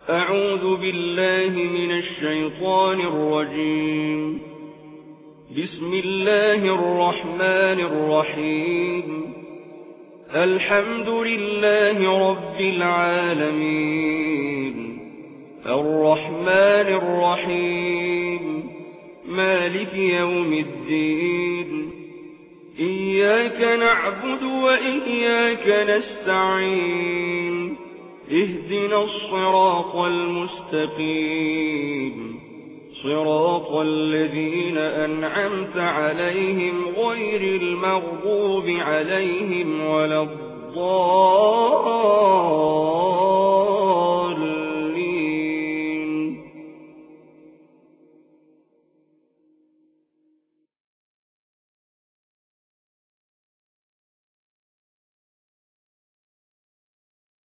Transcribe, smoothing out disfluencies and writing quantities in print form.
أعوذ بالله من الشيطان الرجيم. بسم الله الرحمن الرحيم. الحمد لله رب العالمين، الرحمن الرحيم، مالك يوم الدين، إياك نعبد وإياك نستعين، اهدنا الصراط المستقيم، صراط الذين أنعمت عليهم غير المغضوب عليهم ولا الضالين.